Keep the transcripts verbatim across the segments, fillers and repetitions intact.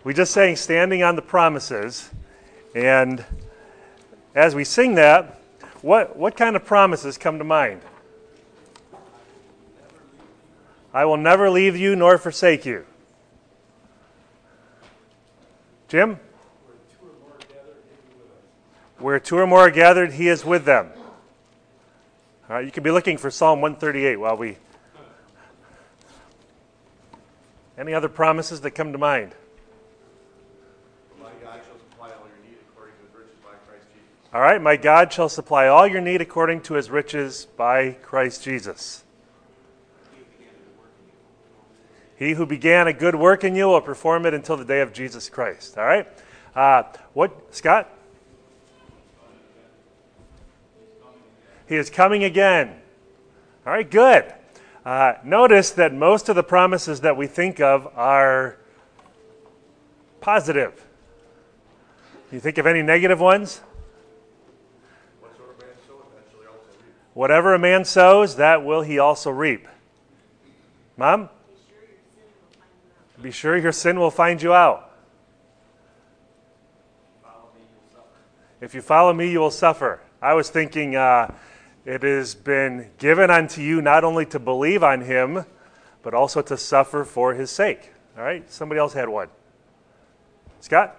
We just sang Standing on the Promises, and as we sing that, what, what kind of promises come to mind? I will never leave you nor forsake you. Jim? Where two or more are gathered, he is with them. All right, you could be looking for Psalm one thirty-eight while we... Any other promises that come to mind? My God shall supply all your need according to his riches by Christ Jesus. All right, my God shall supply all your need according to his riches by Christ Jesus. He who began a good work in you will perform it until the day of Jesus Christ. All right? Uh, what, Scott? He is coming again. All right, good. Uh, notice that most of the promises that we think of are positive. You think of any negative ones? Whatsoever man soweth, that shall he also reap. Whatever a man sows, that will he also reap. Mom? Be sure your sin will find you out. If you follow me, you will suffer. I was thinking uh, it has been given unto you not only to believe on him, but also to suffer for his sake. All right? Somebody else had one. Scott?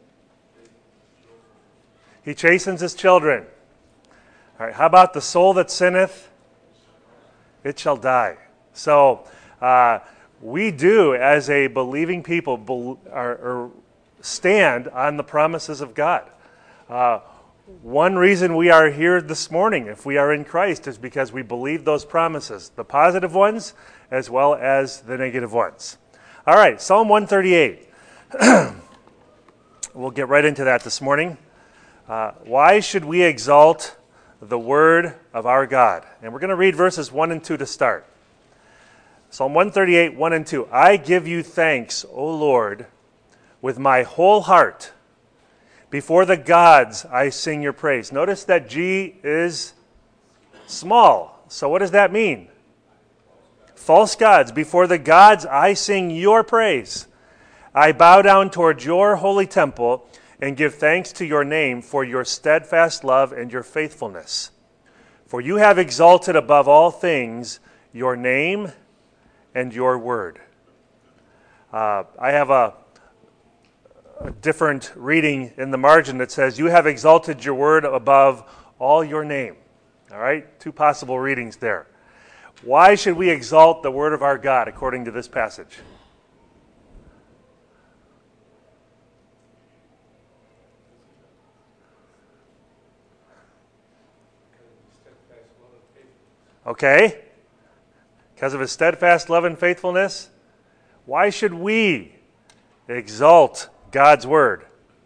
He chastens his children. All right. How about the soul that sinneth? It shall die. So, uh, we do, as a believing people, be, or, or stand on the promises of God. Uh, one reason we are here this morning, if we are in Christ, is because we believe those promises, the positive ones as well as the negative ones. All right, Psalm one thirty-eight. We'll get right into that this morning. Uh, why should we exalt the word of our God? And we're going to read verses one and two to start. Psalm one thirty-eight, one and two. I give you thanks, O Lord, with my whole heart. Before the gods I sing your praise. Notice that G is small. So what does that mean? False gods. Before the gods I sing your praise. I bow down toward your holy temple and give thanks to your name for your steadfast love and your faithfulness. For you have exalted above all things your name and your word. Uh, I have a, a different reading in the margin that says, you have exalted your word above all your name. All right? Two possible readings there. Why should we exalt the word of our God according to this passage? Okay? Because of his steadfast love and faithfulness. Why should we exalt God's word?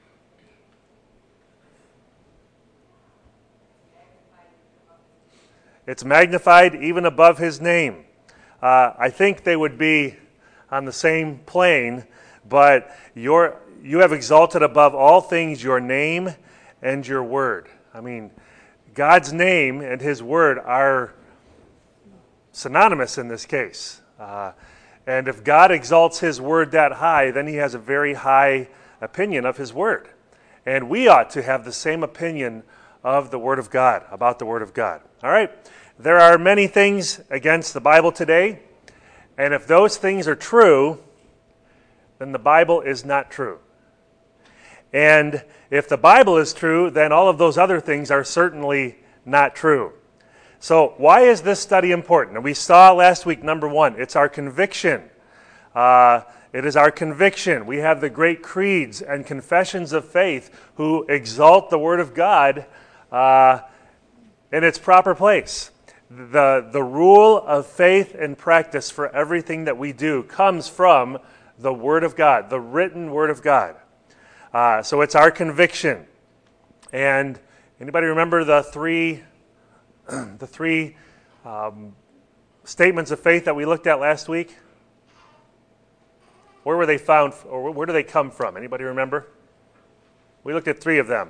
It's magnified even above his name. Uh, I think they would be on the same plane, but your, you have exalted above all things your name and your word. I mean, God's name and his word are synonymous in this case. Uh, and if God exalts his word that high, then he has a very high opinion of his word. And we ought to have the same opinion of the word of God, about the word of God. All right? There are many things against the Bible today, and if those things are true, then the Bible is not true. And if the Bible is true, then all of those other things are certainly not true. So why is this study important? And we saw last week, number one, it's our conviction. Uh, it is our conviction. We have the great creeds and confessions of faith who exalt the Word of God uh, in its proper place. The, the rule of faith and practice for everything that we do comes from the Word of God, the written Word of God. Uh, so it's our conviction. And anybody remember the three... the three um, statements of faith that we looked at last week? Where were they found, or where do they come from? Anybody remember? We looked at three of them.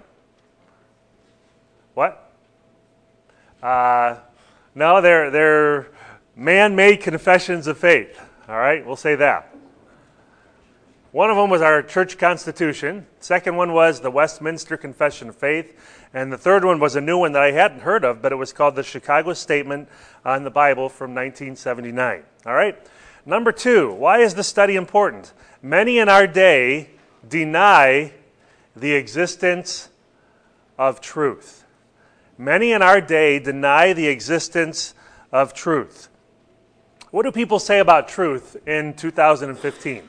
What? Uh, no, they're, they're man-made confessions of faith. All right, we'll say that. One of them was our church constitution. Second one was the Westminster Confession of Faith. And the third one was a new one that I hadn't heard of, but it was called the Chicago Statement on the Bible from nineteen seventy-nine. All right? Number two, why is this study important? Many in our day deny the existence of truth. Many in our day deny the existence of truth. What do people say about truth in two thousand fifteen?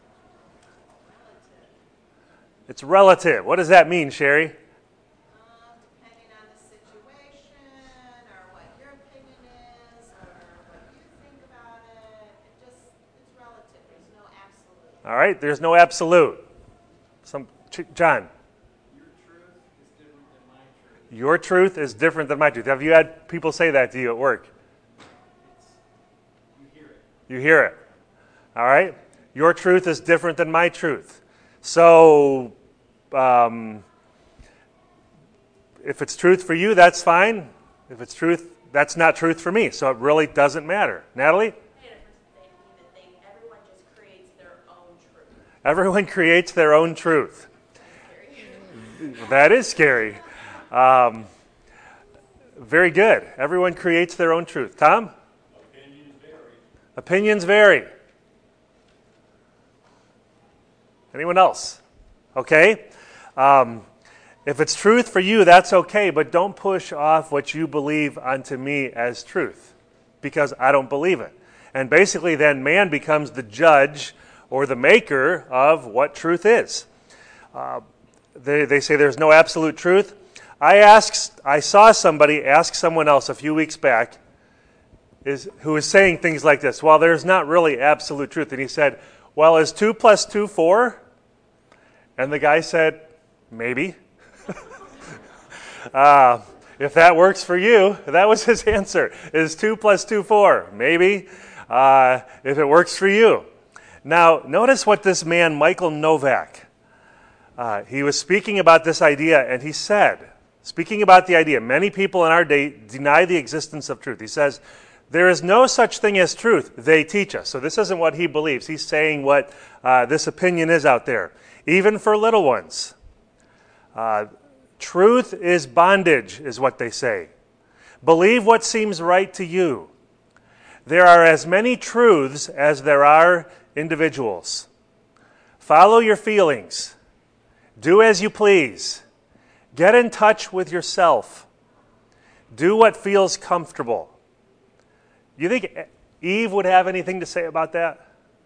It's relative. What does that mean, Sherry? Uh, depending on the situation, or what your opinion is, or what you think about it, it just, it's relative. There's no absolute. All right, there's no absolute. Some, John? Your truth is different than my truth. Have you had people say that to you at work? You hear it. You hear it. All right? Your truth is different than my truth. So, um, if it's truth for you, that's fine. If it's truth, that's not truth for me. So it really doesn't matter. Natalie? Everyone just creates their own truth. Everyone creates their own truth. That is scary. Um, very good. Everyone creates their own truth. Tom? Opinions vary. Opinions vary. Anyone else? Okay. Um, if it's truth for you, that's okay, but don't push off what you believe onto me as truth, because I don't believe it. And basically then man becomes the judge or the maker of what truth is. Uh, they, they say there's no absolute truth. I asked, I saw somebody ask someone else a few weeks back is, who was saying things like this. Well, there's not really absolute truth. And he said, well, is two plus two four? And the guy said, maybe. uh, if that works for you, that was his answer. Is two plus two four? Maybe. Uh, if it works for you. Now, notice what this man, Michael Novak, uh, he was speaking about this idea, and he said, speaking about the idea, many people in our day deny the existence of truth. He says, there is no such thing as truth, they teach us. So this isn't what he believes. He's saying what uh, this opinion is out there. Even for little ones. Uh, truth is bondage, is what they say. Believe what seems right to you. There are as many truths as there are individuals. Follow your feelings. Do as you please. Get in touch with yourself. Do what feels comfortable. You think Eve would have anything to say about that?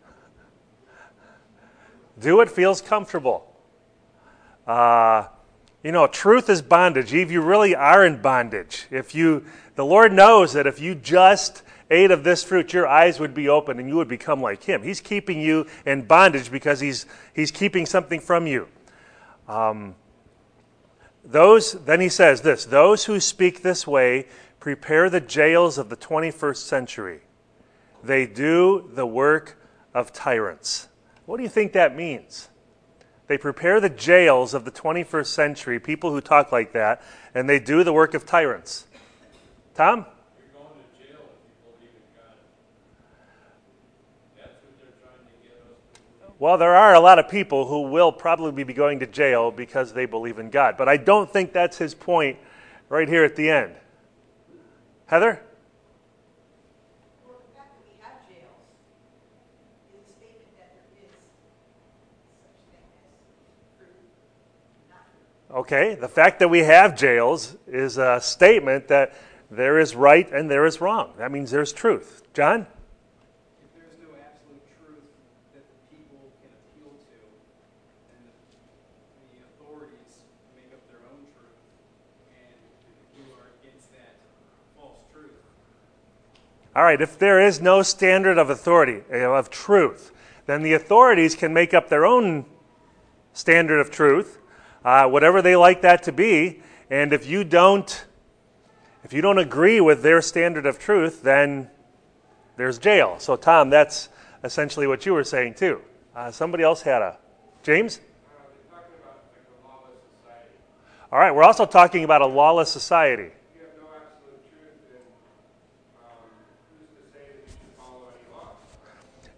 Do what feels comfortable. Uh, you know, truth is bondage. Eve, you really are in bondage. If you, the Lord knows that if you just ate of this fruit, your eyes would be open and you would become like Him. He's keeping you in bondage because He's He's keeping something from you. Um, those, then he says this, those who speak this way prepare the jails of the twenty-first century. They do the work of tyrants. What do you think that means? They prepare the jails of the twenty-first century, people who talk like that, and they do the work of tyrants. Tom? You're going to jail if you believe in God. That's what they're trying to get us to believe. Well, there are a lot of people who will probably be going to jail because they believe in God. But I don't think that's his point right here at the end. Heather? Well, the fact that we have jails is a statement that there is such thing as truth, not truth. Okay, the fact that we have jails is a statement that there is right and there is wrong. That means there's truth. John? If there's no absolute truth that the people can appeal to, then the, the authorities make up their own truth, and you are against that false truth. All right, if there is no standard of authority, of truth, then the authorities can make up their own standard of truth, uh, whatever they like that to be, and if you don't If you don't agree with their standard of truth, then there's jail. So, Tom, that's essentially what you were saying, too. Uh, somebody else had a... James? Uh, they're talking about like a lawless society. All right, we're also talking about a lawless society. If you have no absolute truth, then um, who's to say that you should follow any laws?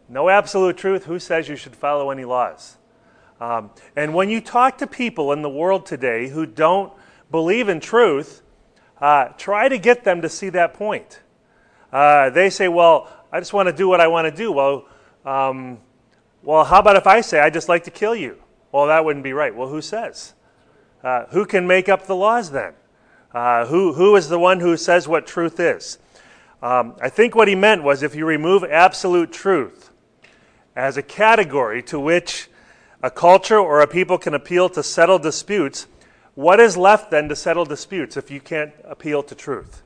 No absolute truth. Who says you should follow any laws? Um, and when you talk to people in the world today who don't believe in truth, uh, try to get them to see that point. Uh, they say, well, I just want to do what I want to do. Well, um, well, how about if I say I just like to kill you? Well, that wouldn't be right. Well, who says? Uh, who can make up the laws then? Uh, who who is the one who says what truth is? Um, I think what he meant was if you remove absolute truth as a category to which a culture or a people can appeal to settle disputes, what is left then to settle disputes if you can't appeal to truth?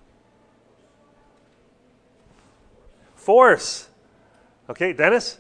Force. Okay, Dennis?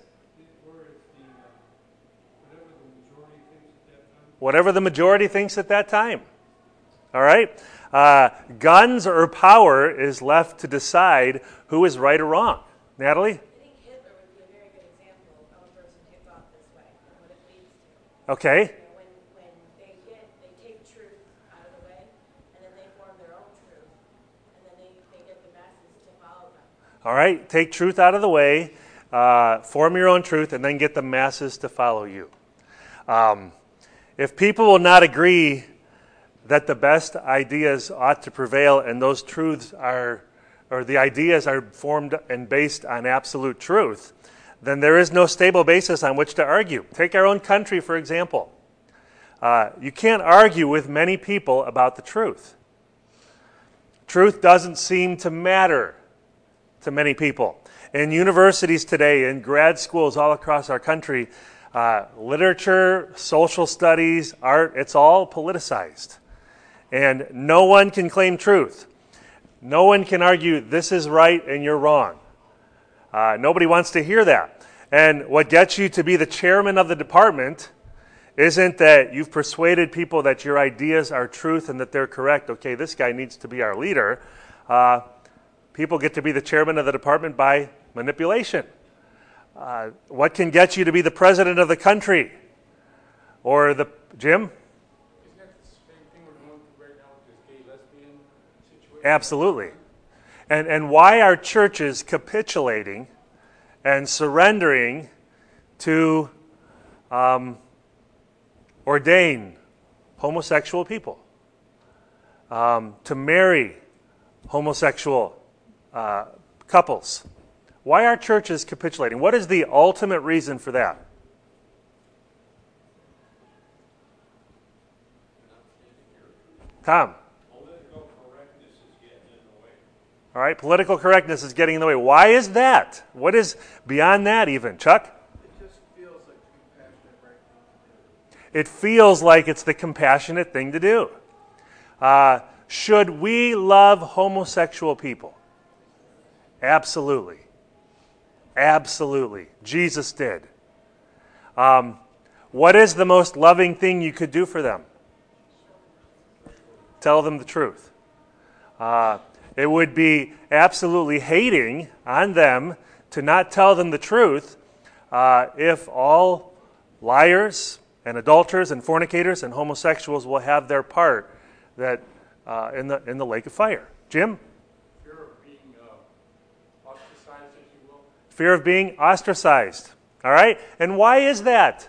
Whatever the majority thinks at that time. All right? Uh, guns or power is left to decide who is right or wrong. Natalie? I think Hitler would be a very good example of a person who thought this way and what it leads to. Okay. You know, when when they get they take truth out of the way, and then they form their own truth, and then they, they get the masses to follow them. All right. Take truth out of the way, uh, form your own truth, and then get the masses to follow you. Um, if people will not agree that the best ideas ought to prevail and those truths are, or the ideas are formed and based on absolute truth, then there is no stable basis on which to argue. Take our own country, for example. Uh, you can't argue with many people about the truth. Truth doesn't seem to matter to many people. In universities today, in grad schools all across our country, uh, literature, social studies, art, it's all politicized. And no one can claim truth. No one can argue this is right and you're wrong. Uh, nobody wants to hear that. And what gets you to be the chairman of the department isn't that you've persuaded people that your ideas are truth and that they're correct. Okay, this guy needs to be our leader. Uh, people get to be the chairman of the department by manipulation. Uh, what can get you to be the president of the country? Or the, Jim? Absolutely. And and why are churches capitulating and surrendering to um, ordain homosexual people, um, to marry homosexual uh, couples? Why are churches capitulating? What is the ultimate reason for that? Tom? All right, political correctness is getting in the way. Why is that? What is beyond that even? Chuck? It just feels like the compassionate right thing to do. It feels like it's the compassionate thing to do. Uh, should we love homosexual people? Absolutely. Absolutely. Jesus did. Um, what is the most loving thing you could do for them? Tell them the truth. Uh, It would be absolutely hating on them to not tell them the truth uh, if all liars and adulterers and fornicators and homosexuals will have their part that uh, in the in the lake of fire. Jim? Fear of being uh, ostracized, if you will. Fear of being ostracized. All right? And why is that?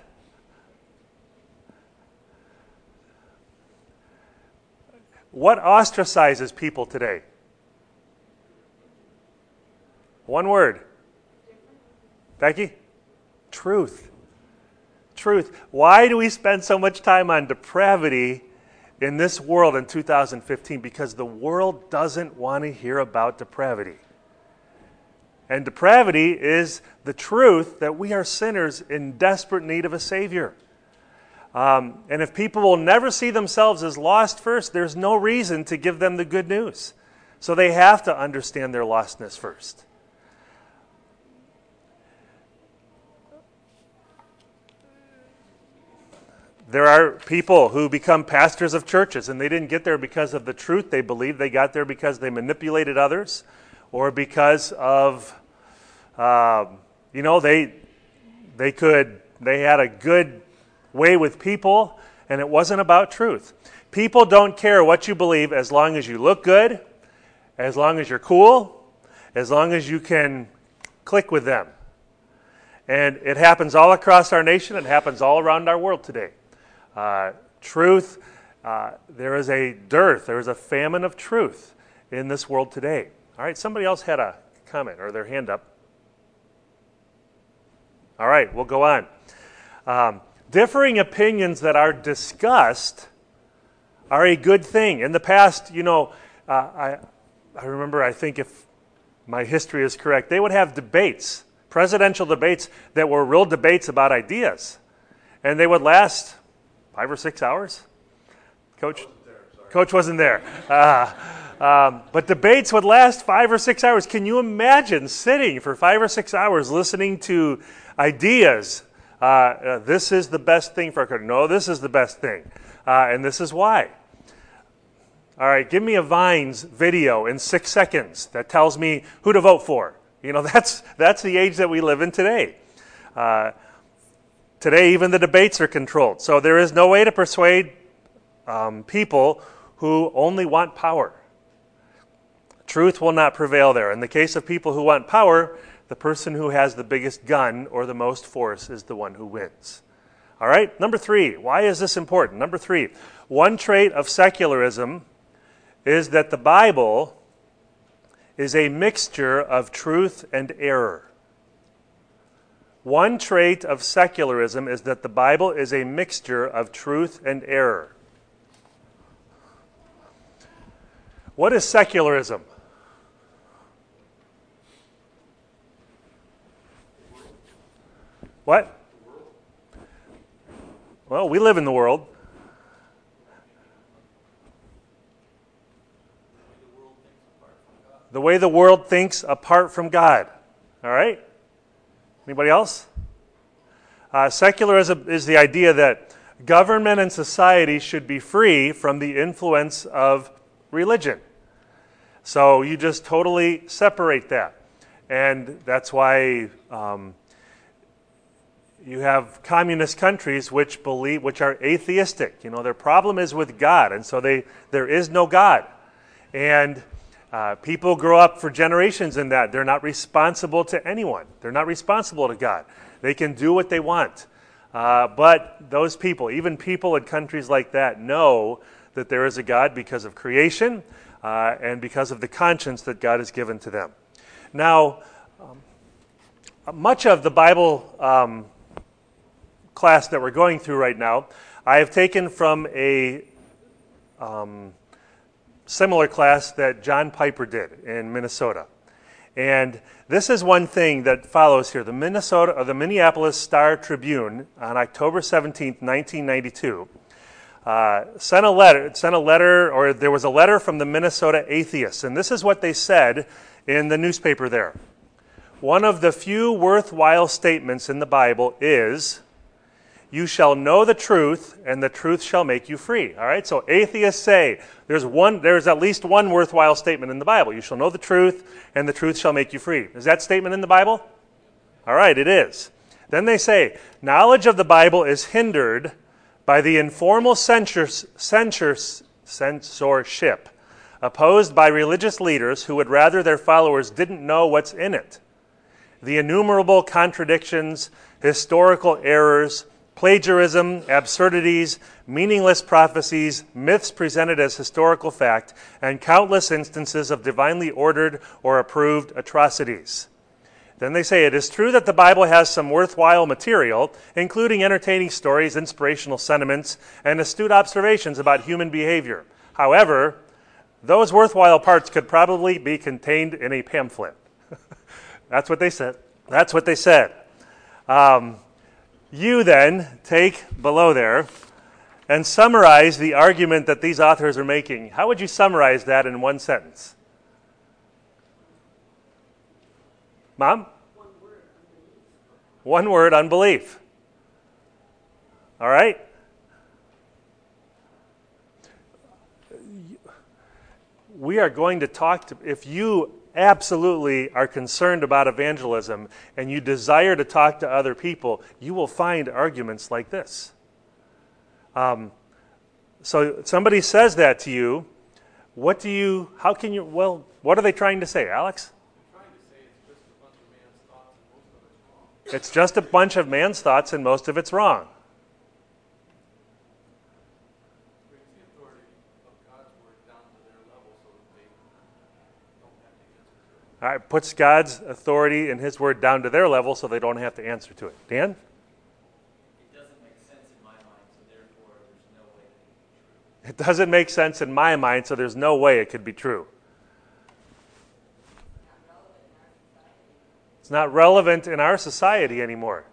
What ostracizes people today? One word. Becky? Truth. Truth. Why do we spend so much time on depravity in this world in two thousand fifteen? Because the world doesn't want to hear about depravity. And depravity is the truth that we are sinners in desperate need of a Savior. Um, and if people will never see themselves as lost first, there's no reason to give them the good news. So they have to understand their lostness first. There are people who become pastors of churches, and they didn't get there because of the truth they believed. They got there because they manipulated others, or because of, um, you know, they they could they had a good way with people, and it wasn't about truth. People don't care what you believe as long as you look good, as long as you're cool, as long as you can click with them. And it happens all across our nation. It happens all around our world today. Uh, truth, uh, there is a dearth, there is a famine of truth in this world today. All right, somebody else had a comment or their hand up. All right, we'll go on. Um, differing opinions that are discussed are a good thing. In the past, you know, uh, I, I remember, I think if my history is correct, they would have debates, presidential debates that were real debates about ideas. And they would last five or six hours. Coach? Coach wasn't there. Uh, um, but debates would last five or six hours. Can you imagine sitting for five or six hours listening to ideas? Uh, uh, this is the best thing for our country. No, this is the best thing. Uh, and this is why. All right, give me a Vines video in six seconds that tells me who to vote for. You know, that's that's the age that we live in today. Uh, today, even the debates are controlled. So there is no way to persuade um, people who only want power. Truth will not prevail there. In the case of people who want power, the person who has the biggest gun or the most force is the one who wins. All right, number three. Why is this important? Number three, one trait of secularism is that the Bible is a mixture of truth and error. One trait of secularism is that the Bible is a mixture of truth and error. What is secularism? What? Well, we live in the world. The way the world thinks apart from God. All right? Anybody else? Uh, secularism is the idea that government and society should be free from the influence of religion. So you just totally separate that. And that's why um, you have communist countries which believe, which are atheistic. You know, their problem is with God, and so they there is no God. And Uh, people grow up for generations in that. They're not responsible to anyone. They're not responsible to God. They can do what they want. Uh, but those people, even people in countries like that, know that there is a God because of creation uh, and because of the conscience that God has given to them. Now, um, much of the Bible um, class that we're going through right now, I have taken from a Um, similar class that John Piper did in Minnesota. And this is one thing that follows here. The Minnesota or the Minneapolis Star Tribune on October seventeenth, nineteen ninety-two uh, sent a letter, sent a letter, or there was a letter from the Minnesota Atheists. And this is what they said in the newspaper there. One of the few worthwhile statements in the Bible is, "You shall know the truth, and the truth shall make you free." All right, so atheists say there's one, there's at least one worthwhile statement in the Bible. You shall know the truth, and the truth shall make you free. Is that statement in the Bible? All right, it is. Then they say, knowledge of the Bible is hindered by the informal censors, censors, censorship opposed by religious leaders who would rather their followers didn't know what's in it. The innumerable contradictions, historical errors, plagiarism, absurdities, meaningless prophecies, myths presented as historical fact, and countless instances of divinely ordered or approved atrocities. Then they say, it is true that the Bible has some worthwhile material, including entertaining stories, inspirational sentiments, and astute observations about human behavior. However, those worthwhile parts could probably be contained in a pamphlet. That's what they said. That's what they said. Um, You then take below there and summarize the argument that these authors are making. How would you summarize that in one sentence? Mom? One word, unbelief. One word, unbelief. All right? We are going to talk to, if you absolutely are concerned about evangelism and you desire to talk to other people, you will find arguments like this. Um, so somebody says that to you, what do you, how can you, well, what are they trying to say, Alex? They're trying to say it's just a bunch of man's thoughts and most of it's wrong. It's just a bunch of man's thoughts, and most of it's wrong. Brings the authority of God's word down to their level so that they don't have to answer to it. All right, puts God's authority and his word down to their level so they don't have to answer to it. Dan? It doesn't make sense in my mind, so therefore there's no way that it can be true. It doesn't make sense in my mind, so there's no way it could be true. It's not relevant in our society anymore.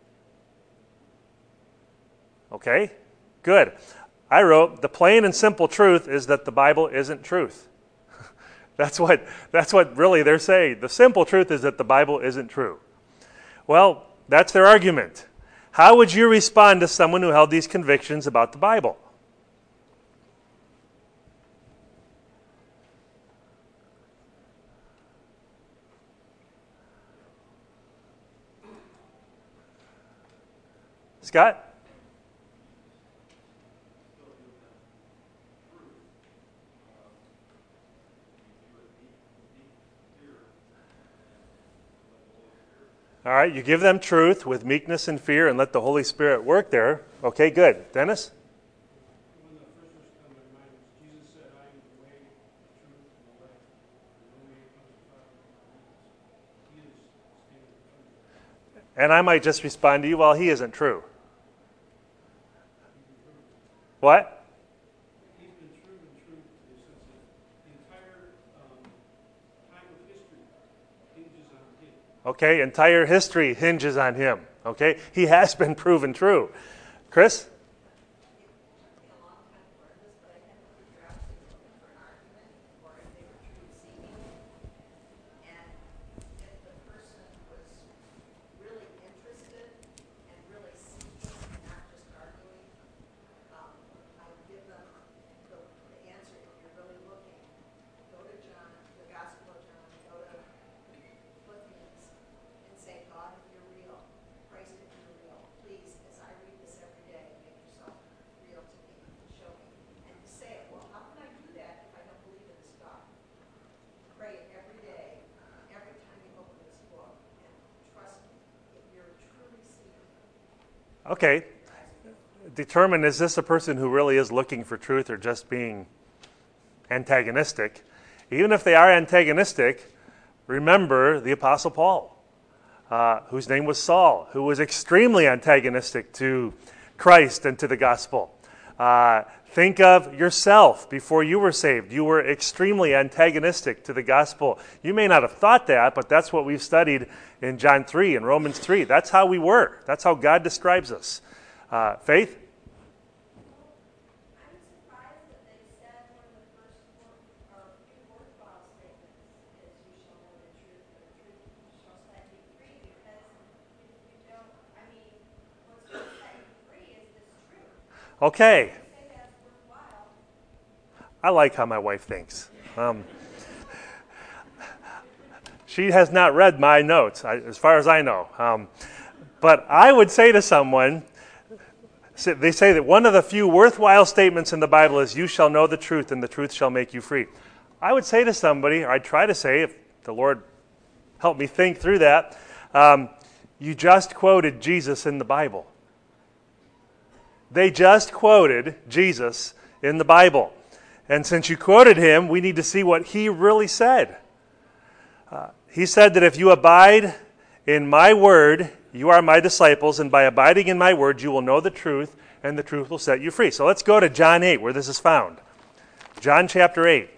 Okay? Good. I wrote, the plain and simple truth is that the Bible isn't truth. That's what, that's what really they're saying. The simple truth is that the Bible isn't true. Well, that's their argument. How would you respond to someone who held these convictions about the Bible? Scott? All right, you give them truth with meekness and fear and let the Holy Spirit work there. Okay, good. Dennis? One of the first words that come to my mind is Jesus said, I am the way, the truth, and the life. And no way comes to God but through me. He is standing in front of you. And I might just respond to you, well, he isn't true. What? He's been true and true since the entire um, time of history hinges on him. Okay, entire history hinges on him. Okay, he has been proven true. Chris? Took me a long time to learn this, but I had to figure out if they were looking for an argument or if they were truth seeking. And if the person was really interested and really seeking and not just arguing, um, I would give them the, the answer. If you're really looking, go to John, the Gospel of John, go to Philippians, and say, God, if you're real, Christ, if you're real, please, as I read this every day, make yourself real to me and show me. And you say it, well, how can I do that if I don't believe in this God? Pray it every day, every time you open this book, and trust me, if you're truly seeking, Okay. Determine, is this a person who really is looking for truth or just being antagonistic? Even if they are antagonistic, remember the Apostle Paul, uh, whose name was Saul, who was extremely antagonistic to Christ and to the gospel. Uh, think of yourself before you were saved. You were extremely antagonistic to the gospel. You may not have thought that, but that's what we've studied in John three and Romans three. That's how we were. That's how God describes us. Uh, Faith? I'm surprised that they said one of the first four, or few worthwhile statements is you shall know the truth, and the truth shall set you free, because if you don't, I mean, what's going to set you free is this truth. Okay. You say that's worthwhile. I like how my wife thinks. Um, she has not read my notes, I, as far as I know. Um, but I would say to someone, they say that one of the few worthwhile statements in the Bible is, you shall know the truth, and the truth shall make you free. I would say to somebody, or I'd try to say, if the Lord helped me think through that, um, you just quoted Jesus in the Bible. They just quoted Jesus in the Bible. And since you quoted him, we need to see what he really said. Uh, he said that if you abide in my word, you are my disciples, and by abiding in my word, you will know the truth, and the truth will set you free. So let's go to John eight, where this is found. John chapter eight.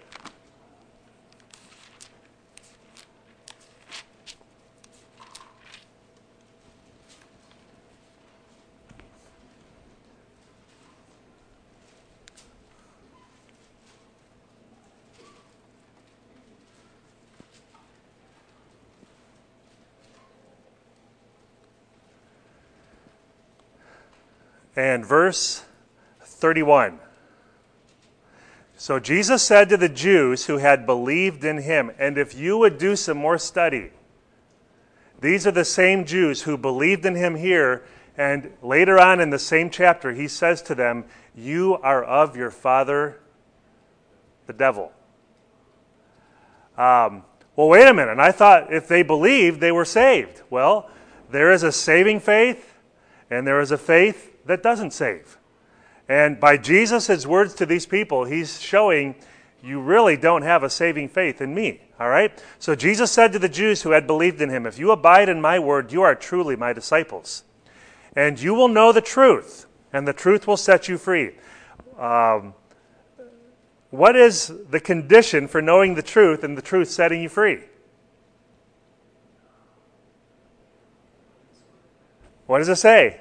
And verse thirty-one. So Jesus said to the Jews who had believed in him, and if you would do some more study, these are the same Jews who believed in him here, and later on in the same chapter he says to them, you are of your father, the devil. Um, well, wait a minute. I thought if they believed, they were saved. Well, there is a saving faith, and there is a faith that doesn't save. And by Jesus' words to these people, he's showing you really don't have a saving faith in me. All right? So Jesus said to the Jews who had believed in him, if you abide in my word, you are truly my disciples. And you will know the truth, and the truth will set you free. Um, what is the condition for knowing the truth and the truth setting you free? What does it say?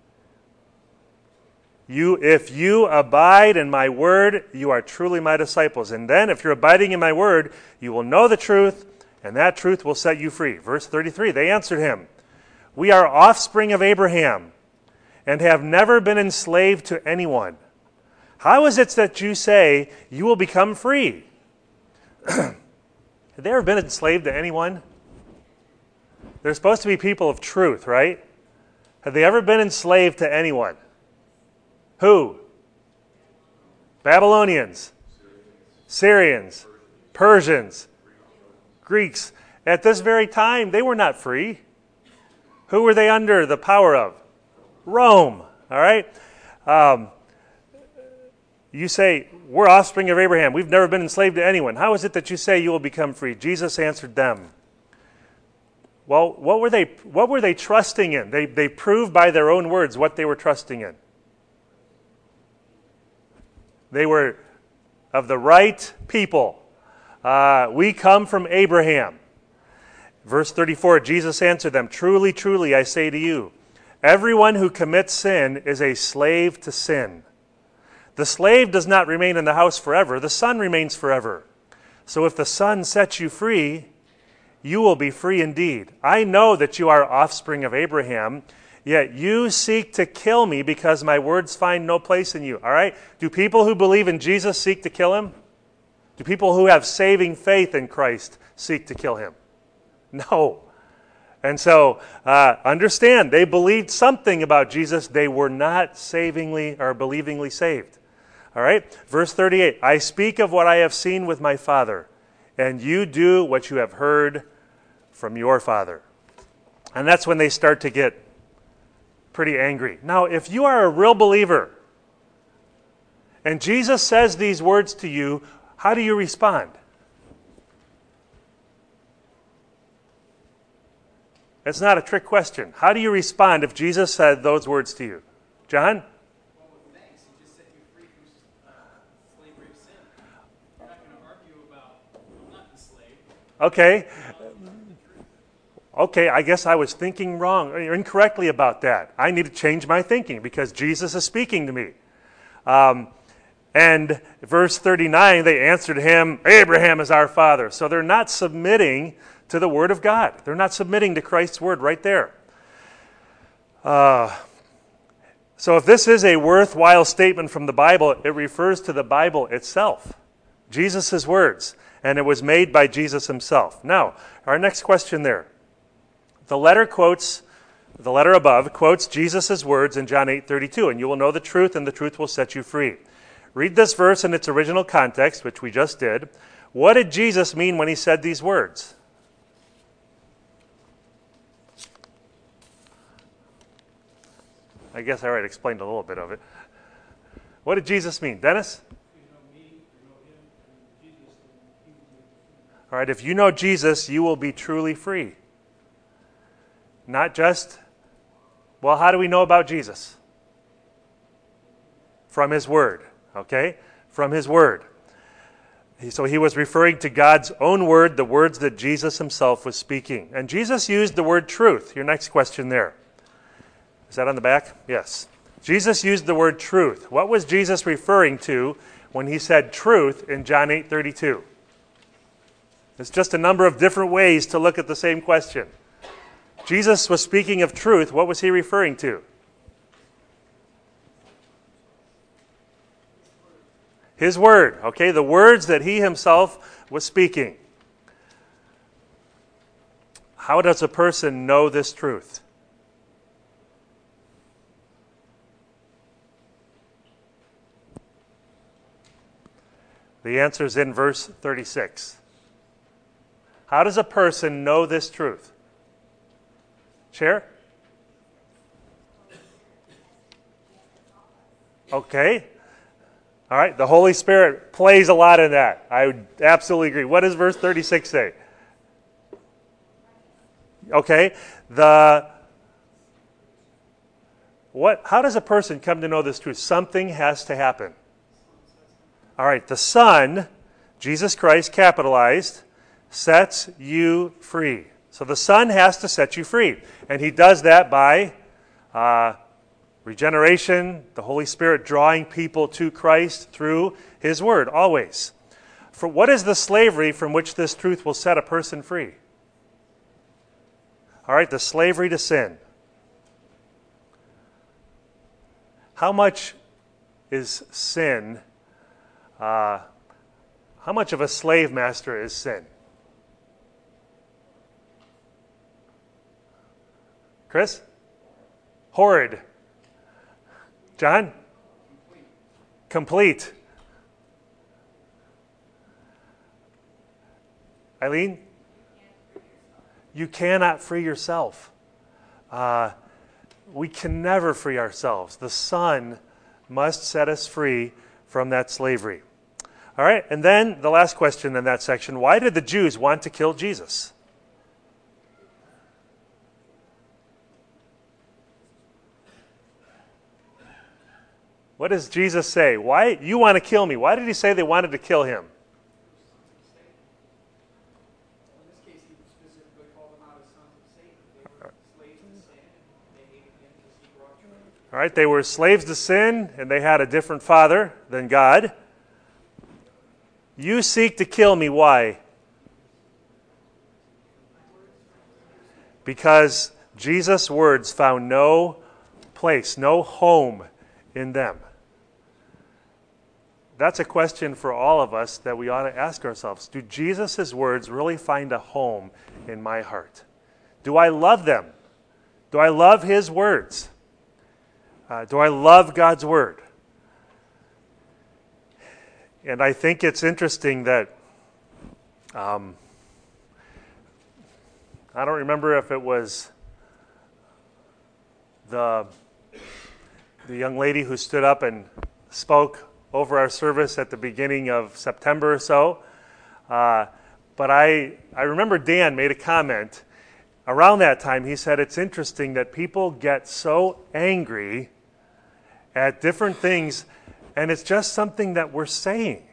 You, if you abide in my word, you are truly my disciples. And then, if you're abiding in my word, you will know the truth, and that truth will set you free. Verse thirty-three, they answered him, we are offspring of Abraham, and have never been enslaved to anyone. How is it that you say you will become free? Have they ever been enslaved to anyone? They're supposed to be people of truth, right? Have they ever been enslaved to anyone? Who? Babylonians, Syrians, Persians, Greeks. At this very time, they were not free. Who were they under the power of? Rome. All right? Um, you say, we're offspring of Abraham. We've never been enslaved to anyone. How is it that you say you will become free? Jesus answered them. Well, what were they, what were they trusting in? They, they proved by their own words what they were trusting in. They were of the right people. Uh, we come from Abraham. Verse thirty-four, Jesus answered them, truly, truly, I say to you, everyone who commits sin is a slave to sin. The slave does not remain in the house forever. The son remains forever. So if the son sets you free, you will be free indeed. I know that you are offspring of Abraham, yet you seek to kill me because my words find no place in you. All right? Do people who believe in Jesus seek to kill him? Do people who have saving faith in Christ seek to kill him? No. And so, uh, understand, they believed something about Jesus. They were not savingly or believingly saved. All right? Verse thirty-eight, I speak of what I have seen with my Father, and you do what you have heard from your father. And that's when they start to get pretty angry. Now, if you are a real believer, and Jesus says these words to you, how do you respond? It's not a trick question. How do you respond if Jesus said those words to you? John? Well, with thanks, he just set you free from uh, slavery of sin. You're not going to argue about, I'm not enslaved. Okay. Okay, I guess I was thinking wrong, or incorrectly about that. I need to change my thinking because Jesus is speaking to me. Um, and verse thirty-nine, they answered him, Abraham is our father. So they're not submitting to the word of God. They're not submitting to Christ's word right there. Uh, so if this is a worthwhile statement from the Bible, it refers to the Bible itself, Jesus' words, and it was made by Jesus himself. Now, our next question there. The letter quotes, the letter above quotes Jesus' words in John eight thirty-two, and you will know the truth, and the truth will set you free. Read this verse in its original context, which we just did. What did Jesus mean when he said these words? I guess I already explained a little bit of it. What did Jesus mean? Dennis? All right, if you know Jesus, you will be truly free. Not just, well, how do we know about Jesus? From his word, okay? From his word. So he was referring to God's own word, the words that Jesus himself was speaking. And Jesus used the word truth. Your next question there. Is that on the back? Yes. Jesus used the word truth. What was Jesus referring to when he said truth in John eight thirty-two? It's just a number of different ways to look at the same question. Jesus was speaking of truth. What was he referring to? His word, okay? The words that he himself was speaking. How does a person know this truth? The answer is in verse thirty-six. How does a person know this truth? Share? Okay. All right. The Holy Spirit plays a lot in that. I would absolutely agree. What does verse thirty-six say? Okay. The what? How does a person come to know this truth? Something has to happen. All right. The Son, Jesus Christ, capitalized, sets you free. So the Son has to set you free. And he does that by uh, regeneration, the Holy Spirit drawing people to Christ through his word, always. For what is the slavery from which this truth will set a person free? All right, the slavery to sin. How much is sin, uh, how much of a slave master is sin? Chris? Horrid. John? Complete. Complete. Eileen? You cannot free yourself. Uh, we can never free ourselves. The Son must set us free from that slavery. All right, and then the last question in that section, why did the Jews want to kill Jesus? What does Jesus say? Why you want to kill me? Why did he say they wanted to kill him? In this case, he specifically called them out as sons of Satan. They were slaves to sin, and they hated him because he brought truth. All right, they were slaves to sin, and they had a different father than God. You seek to kill me. Why? Because Jesus' words found no place, no home in them. That's a question for all of us that we ought to ask ourselves. Do Jesus' words really find a home in my heart? Do I love them? Do I love his words? Uh, do I love God's word? And I think it's interesting that um, I don't remember if it was the the young lady who stood up and spoke over our service at the beginning of September or so. Uh, but I, I remember Dan made a comment around that time. He said, it's interesting that people get so angry at different things, and it's just something that we're saying.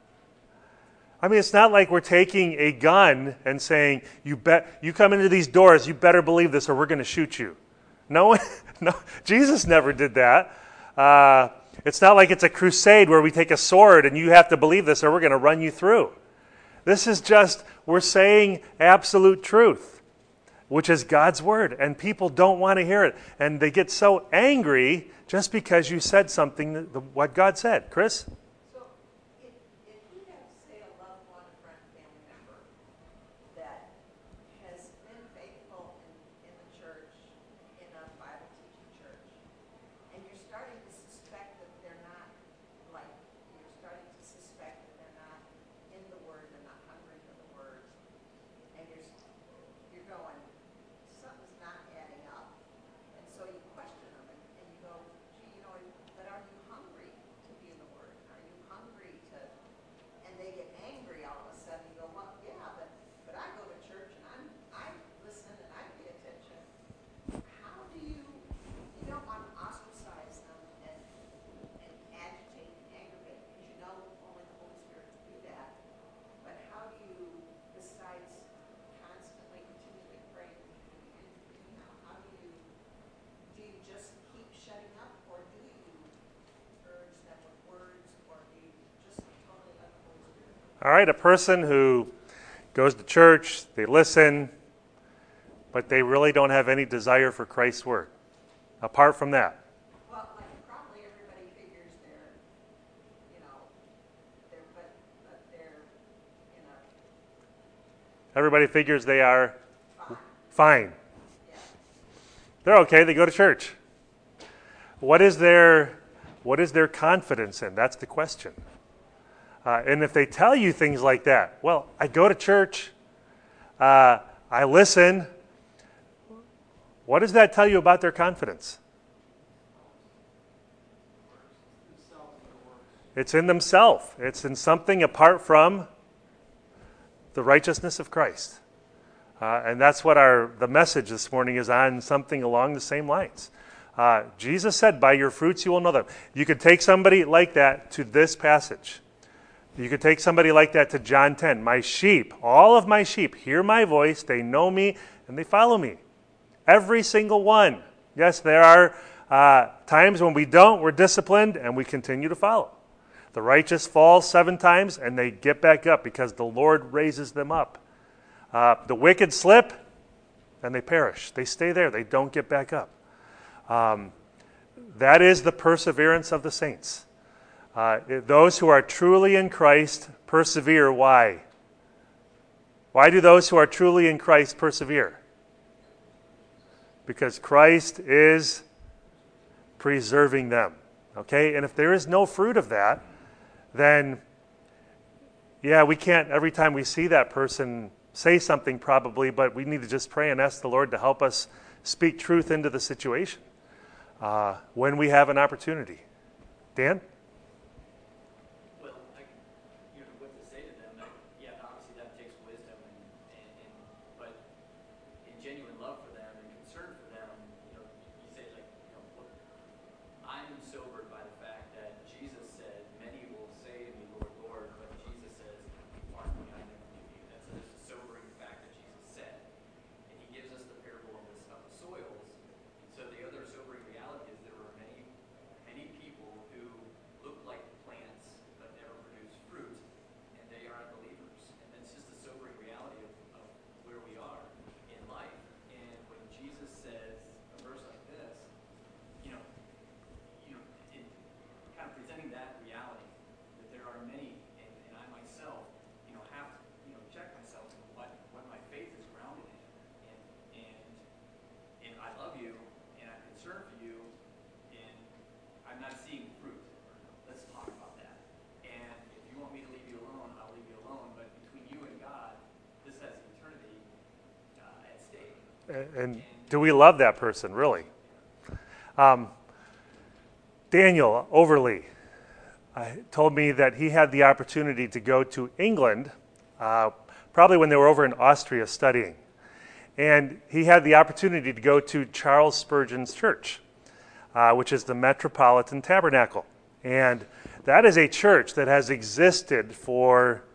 I mean, it's not like we're taking a gun and saying, you bet, you come into these doors, you better believe this or we're going to shoot you. No, no, Jesus never did that. Uh, it's not like it's a crusade where we take a sword and you have to believe this or we're going to run you through. This is just, we're saying absolute truth, which is God's word, and people don't want to hear it. And they get so angry just because you said something, that, what God said. Chris? So if, if you have, say, a loved one, a friend, family member that has been faithful in, in the church, in a Bible teaching church, and you're starting to suspect that they're not, like, you're starting to suspect that they're not in the Word, they're not hungry for the Word, and you're, you're going, something's not adding up. And so you question them, and, and you go, gee, you know, but are you hungry to be in the Word? Are you hungry to, and they get angry all of a sudden, you go, well, yeah, but, but I go to church, and I'm, I listen, and I pay attention. How do you, you don't want to ostracize them and, and agitate and aggravate, because you know only the Holy Spirit can do that. But how do you, besides constantly, continually praying and, you know, how do you, do you just keep shutting up, or do you urge them with words, or do you just totally let the Holy Spirit do it? All right, a person who goes to church, they listen, but they really don't have any desire for Christ's word. Apart from that. Well, like, probably everybody figures they're, you know, they're, but, but they're, you know, Everybody figures they are fine, fine. yeah. They're okay, they go to church. What is their, what is their confidence in? That's the question. Uh, and if they tell you things like that, well, I go to church, uh, I listen, what does that tell you about their confidence? It's in themselves. It's in something apart from the righteousness of Christ. Uh, and that's what our the message this morning is on, something along the same lines. Uh, Jesus said, by your fruits you will know them. You could take somebody like that to this passage. You could take somebody like that to John ten. My sheep, all of my sheep, hear my voice, they know me, and they follow me. Every single one. Yes, there are uh, times when we don't, we're disciplined, and we continue to follow. The righteous fall seven times, and they get back up because the Lord raises them up. Uh, the wicked slip, and they perish. They stay there. They don't get back up. Um, that is the perseverance of the saints. Uh, those who are truly in Christ persevere. Why? Why do those who are truly in Christ persevere? Because Christ is preserving them. Okay? And if there is no fruit of that, then, yeah, we can't, every time we see that person, say something probably, but we need to just pray and ask the Lord to help us speak truth into the situation uh, when we have an opportunity. Dan? Well, I, you know, what to say to them, I, yeah, obviously that takes wisdom, and, and, and but in genuine love for them and concern for them, you know, you say like, you know, look, I'm sobered by the fact that Jesus said, many will say to me, Lord, Lord, but Jesus says, depart from me, I never knew you. That's a, that's a sobering fact that Jesus said. And he gives us the parable of, this, of the soils. So the other sobering reality is there were many, many people who look like plants but never produce fruit, and they aren't believers. And that's just the sobering reality of, of where we are in life. And when Jesus says a verse like this, you know, you know, in kind of presenting that reality, that there are many, and, and I myself, you know, have to, you know, check myself in what, what my faith is grounded in. And, and, and I love you, and I'm concerned for you, and I'm not seeing fruit. Let's talk about that. And if you want me to leave you alone, I'll leave you alone, but between you and God, this has eternity uh, at stake. And, and do we love that person, really? Um, Daniel Overly uh, told me that he had the opportunity to go to England, uh, probably when they were over in Austria studying. And he had the opportunity to go to Charles Spurgeon's church, uh, which is the Metropolitan Tabernacle. And that is a church that has existed for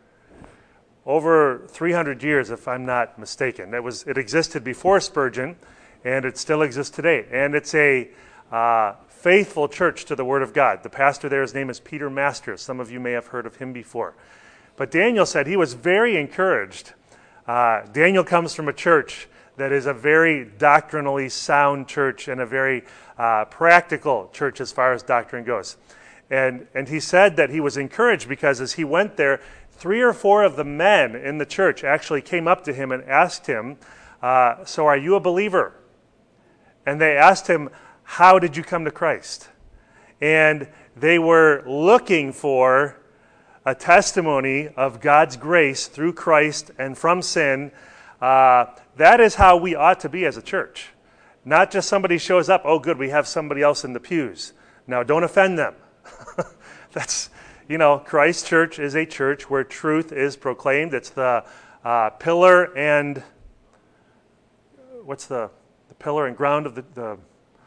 over three hundred years, if I'm not mistaken. It was it existed before Spurgeon, and it still exists today. And it's a uh, faithful church to the Word of God. The pastor there, his name is Peter Masters. Some of you may have heard of him before. But Daniel said he was very encouraged. Uh, Daniel comes from a church that is a very doctrinally sound church and a very uh, practical church as far as doctrine goes. And, and he said that he was encouraged because as he went there, three or four of the men in the church actually came up to him and asked him, uh, so are you a believer? And they asked him, how did you come to Christ? And they were looking for a testimony of God's grace through Christ and from sin. Uh, that is how we ought to be as a church. Not just somebody shows up, oh good, we have somebody else in the pews. Now don't offend them. That's, you know, Christ Church is a church where truth is proclaimed. It's the uh, pillar and, what's the, the pillar and ground of the, the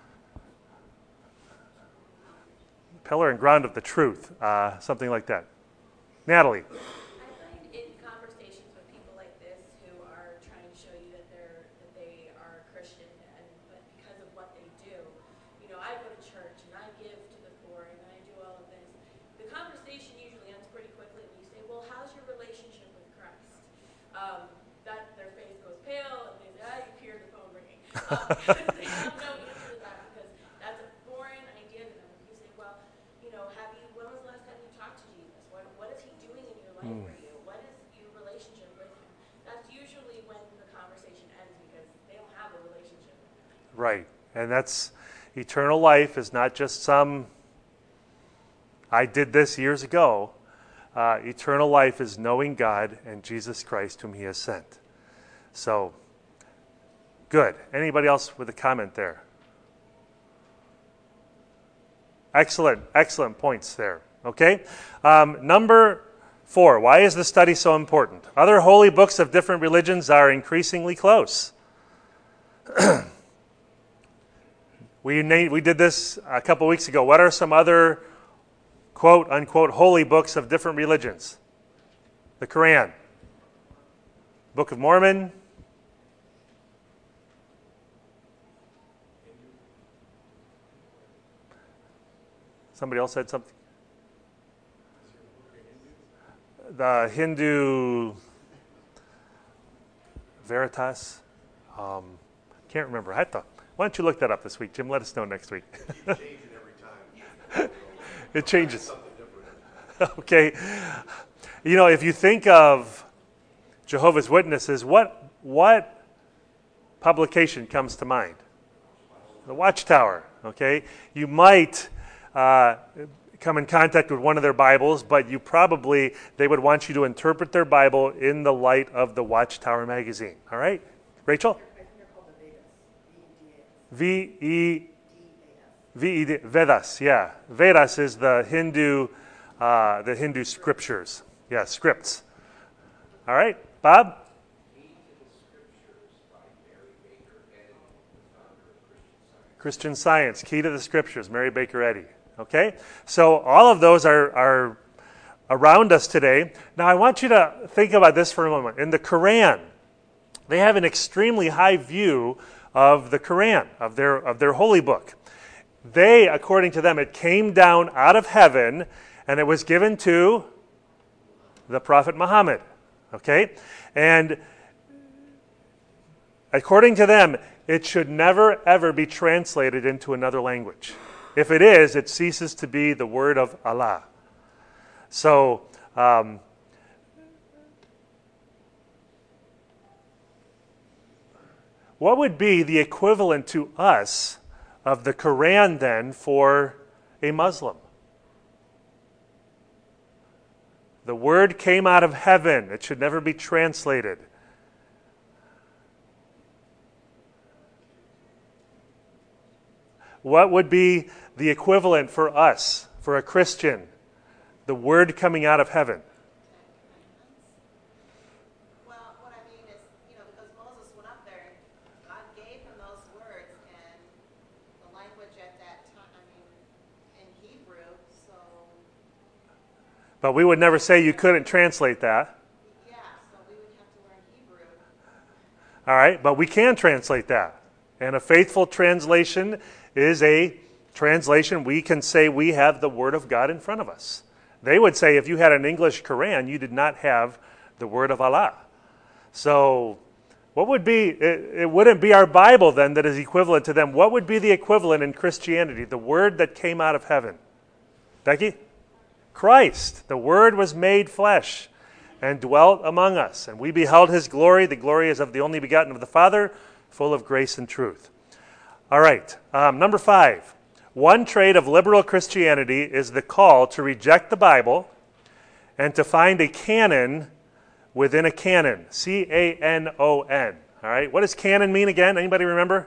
pillar and ground of the truth, uh, something like that. Natalie. I find in conversations with people like this who are trying to show you that they're that they are Christian, and but because of what they do, you know, I go to church and I give to the poor and I do all of this. The conversation usually ends pretty quickly when you say, "Well, how's your relationship with Christ?" Um, that their face goes pale and they say, "Ah, you hear the phone ringing." Um, they have no answer to that because that's a foreign idea to them. You say, "Well, you know, have you? When was the last time you talked to Jesus? What what is he doing in your life Mm. for you? What is your relationship with him?" That's usually when the conversation ends because they don't have a relationship with him. Right. And that's, eternal life is not just some, I did this years ago. Uh, eternal life is knowing God and Jesus Christ whom he has sent. So, good. Anybody else with a comment there? Excellent, excellent points there. Okay? Um, number four, why is this study so important? Other holy books of different religions are increasingly close. we, na- we did this a couple weeks ago. What are some other quote, unquote, holy books of different religions? The Quran, Book of Mormon, somebody else said something? The Hindu Veritas. Um, can't remember. I have to, why don't you look that up this week, Jim? Let us know next week. You change it every time. It changes. Something different. Okay. You know, if you think of Jehovah's Witnesses, what what publication comes to mind? The Watchtower. Okay. You might uh, come in contact with one of their Bibles, but you probably, they would want you to interpret their Bible in the light of the Watchtower magazine. All right? Rachel? I think they're called the Vedas, V E D A S. V E, V E D, Vedas, yeah. Vedas is the Hindu, uh, the Hindu scriptures. Yeah, scripts. All right, Bob? Christian Science, Key to the Scriptures, Mary Baker Eddy. Okay? So all of those are, are around us today. Now I want you to think about this for a moment. In the Quran, they have an extremely high view of the Quran, of their, of their holy book. They, according to them, it came down out of heaven and it was given to the Prophet Muhammad. Okay? And according to them, it should never, ever be translated into another language. If it is, it ceases to be the word of Allah. So, um, what would be the equivalent to us of the Quran then for a Muslim? The word came out of heaven. It should never be translated. What would be the equivalent for us, for a Christian? The word coming out of heaven. Well, what I mean is, you know, because Moses went up there, God gave him those words, and the language at that time, I mean, in Hebrew, so, But we would never say you couldn't translate that. yeah, so we would have to learn Hebrew. All right, but we can translate that. And a faithful translation is a translation we can say we have the Word of God in front of us. They would say if you had an English Quran, you did not have the Word of Allah. So what would be, it, it wouldn't be our Bible then that is equivalent to them. What would be the equivalent in Christianity? The Word that came out of heaven. Becky? Christ. The Word was made flesh and dwelt among us. And we beheld His glory. The glory is of the only begotten of the Father, full of grace and truth. All right, um, number five. One trait of liberal Christianity is the call to reject the Bible and to find a canon within a canon. C A N O N. All right, what does canon mean again? Anybody remember?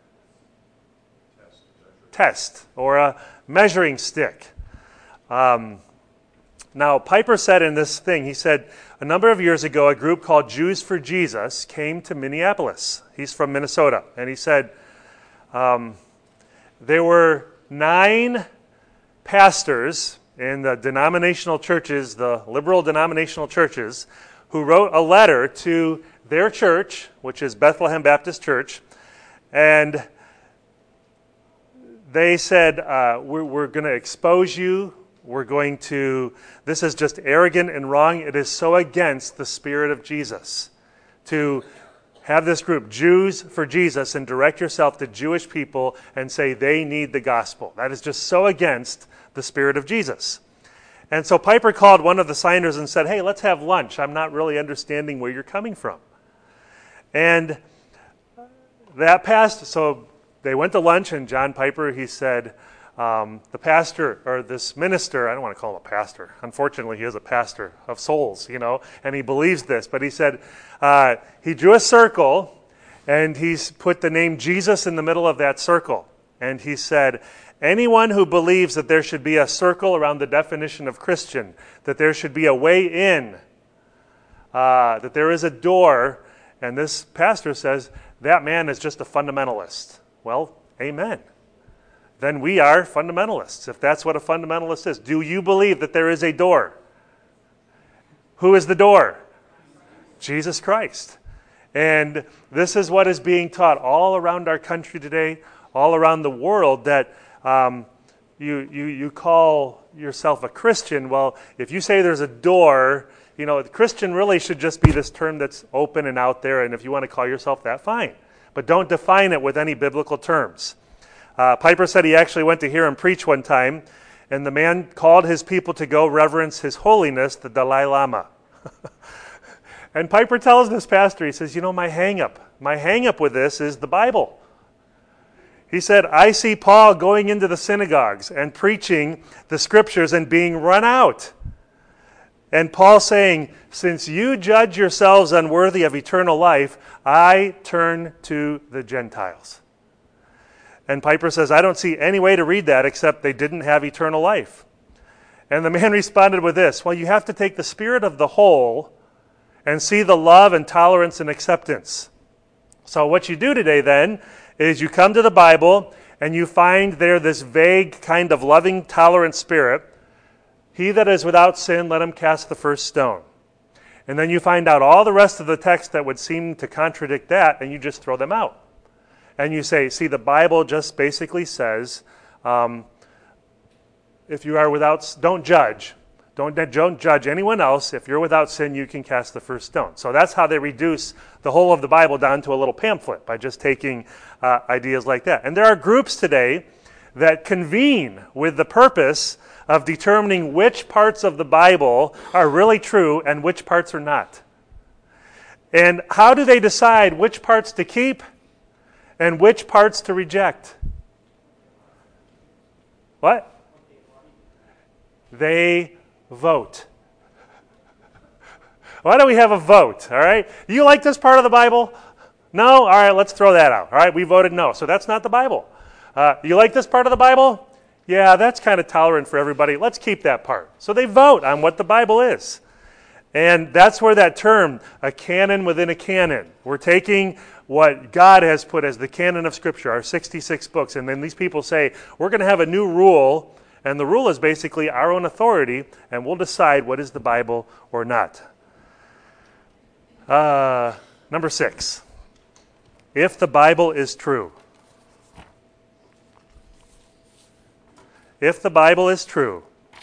Test, Test or a measuring stick. Um, now, Piper said in this thing, he said, a number of years ago, a group called Jews for Jesus came to Minneapolis. He's from Minnesota. And he said, um, there were nine pastors in the denominational churches, the liberal denominational churches, who wrote a letter to their church, which is Bethlehem Baptist Church, and they said, uh, we're, we're going to expose you. We're going to, this is just arrogant and wrong. It is so against the Spirit of Jesus to have this group, Jews for Jesus, and direct yourself to Jewish people and say they need the gospel. That is just so against the Spirit of Jesus. And so Piper called one of the signers and said, hey, let's have lunch. I'm not really understanding where you're coming from. And that passed, so they went to lunch, and John Piper, he said, um, the pastor, or this minister, I don't want to call him a pastor. Unfortunately, he is a pastor of souls, you know, and he believes this. But he said, uh, he drew a circle, and he's put the name Jesus in the middle of that circle. And he said, Anyone who believes that there should be a circle around the definition of Christian, that there should be a way in, uh, that there is a door, and this pastor says that man is just a fundamentalist. Well, amen. Then we are fundamentalists, if that's what a fundamentalist is. Do you believe that there is a door? Who is the door? Jesus Christ. And this is what is being taught all around our country today, all around the world, that um, you, you, you call yourself a Christian. Well, if you say there's a door, you know, Christian really should just be this term that's open and out there, and if you want to call yourself that, fine. But don't define it with any biblical terms. Uh, Piper said he actually went to hear him preach one time, and the man called his people to go reverence His Holiness, the Dalai Lama. And Piper tells this pastor, he says, you know, my hang-up, my hang-up with this is the Bible. He said, I see Paul going into the synagogues and preaching the scriptures and being run out. And Paul saying, since you judge yourselves unworthy of eternal life, I turn to the Gentiles. And Piper says, I don't see any way to read that except they didn't have eternal life. And the man responded with this, well, you have to take the spirit of the whole and see the love and tolerance and acceptance. So what you do today then is you come to the Bible and you find there this vague kind of loving, tolerant spirit. He that is without sin, let him cast the first stone. And then you find out all the rest of the text that would seem to contradict that, and you just throw them out. And you say, see, the Bible just basically says, um, if you are without, don't judge. Don't, don't judge anyone else. If you're without sin, you can cast the first stone. So that's how they reduce the whole of the Bible down to a little pamphlet, by just taking uh, ideas like that. And there are groups today that convene with the purpose of determining which parts of the Bible are really true and which parts are not. And how do they decide which parts to keep and which parts to reject? What? They vote. Why don't we have a vote, all right? You like this part of the Bible? No? All right, let's throw that out. All right, we voted no, so that's not the Bible. Uh, you like this part of the Bible? Yeah, that's kind of tolerant for everybody. Let's keep that part. So they vote on what the Bible is. And that's where that term, a canon within a canon, we're taking what God has put as the canon of Scripture, our sixty-six books, and then these people say, we're going to have a new rule, and the rule is basically our own authority, and we'll decide what is the Bible or not. Uh, number six, if the Bible is true. If the Bible is true,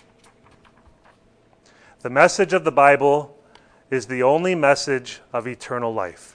the message of the Bible is the only message of eternal life.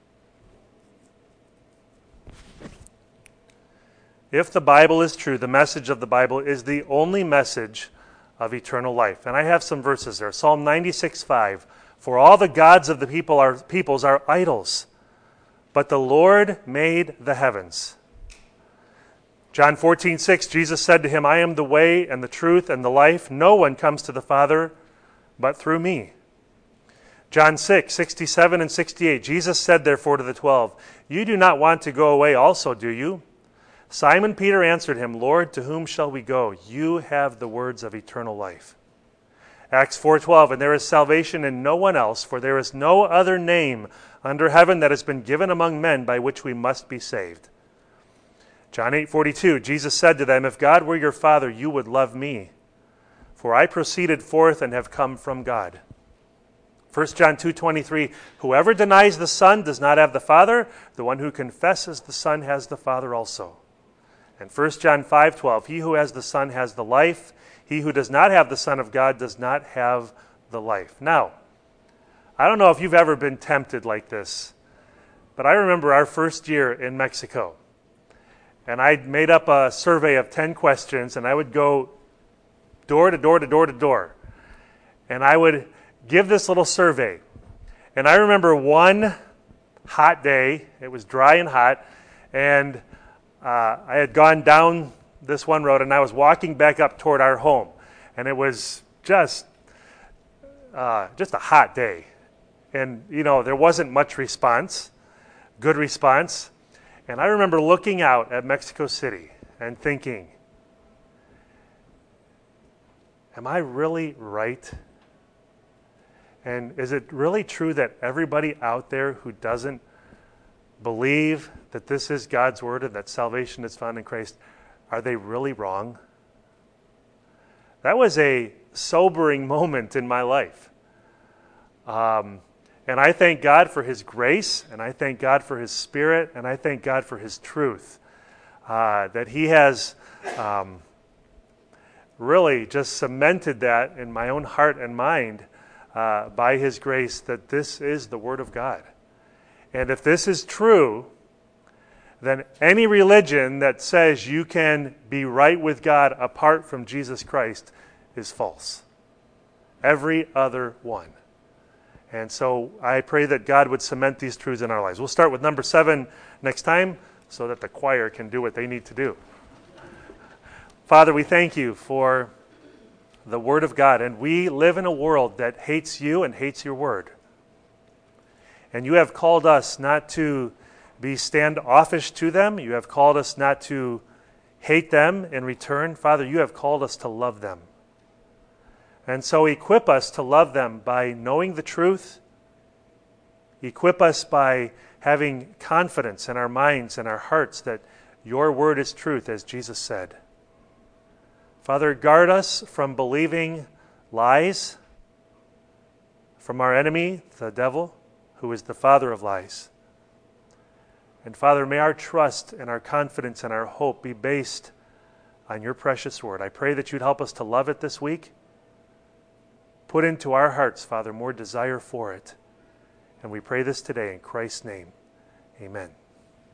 If the Bible is true, the message of the Bible is the only message of eternal life. And I have some verses there. Psalm ninety-six five. For all the gods of the people are, peoples are idols, but the Lord made the heavens. John fourteen six, Jesus said to him, I am the way and the truth and the life. No one comes to the Father but through me. John six sixty-seven and sixty-eight, Jesus said therefore to the twelve, you do not want to go away also, do you? Simon Peter answered him, Lord, to whom shall we go? You have the words of eternal life. Acts four twelve, and there is salvation in no one else, for there is no other name under heaven that has been given among men by which we must be saved. John eight forty-two, Jesus said to them, if God were your Father, you would love me, for I proceeded forth and have come from God. First John two twenty-three, whoever denies the Son does not have the Father. The one who confesses the Son has the Father also. And First John five twelve, he who has the Son has the life. He who does not have the Son of God does not have the life. Now, I don't know if you've ever been tempted like this, but I remember our first year in Mexico. And I made up a survey of ten questions, and I would go door to door to door to door. And I would give this little survey. And I remember one hot day, it was dry and hot, and uh, I had gone down this one road, and I was walking back up toward our home. And it was just, uh, just a hot day. And, you know, there wasn't much response, good response. And I remember looking out at Mexico City and thinking, am I really right? And is it really true that everybody out there who doesn't believe that this is God's word and that salvation is found in Christ, are they really wrong? That was a sobering moment in my life. Um, and I thank God for his grace, and I thank God for his spirit, and I thank God for his truth. Uh, that he has um, really just cemented that in my own heart and mind uh, by his grace, that this is the word of God. And if this is true, then any religion that says you can be right with God apart from Jesus Christ is false. Every other one. And so I pray that God would cement these truths in our lives. We'll start with number seven next time so that the choir can do what they need to do. Father, we thank you for the word of God. And we live in a world that hates you and hates your word. And you have called us not to be standoffish to them. You have called us not to hate them in return. Father, you have called us to love them. And so equip us to love them by knowing the truth. Equip us by having confidence in our minds and our hearts that your word is truth, as Jesus said. Father, guard us from believing lies from our enemy, the devil, who is the father of lies. And Father, may our trust and our confidence and our hope be based on your precious word. I pray that you'd help us to love it this week. Put into our hearts, Father, more desire for it. And we pray this today in Christ's name. Amen.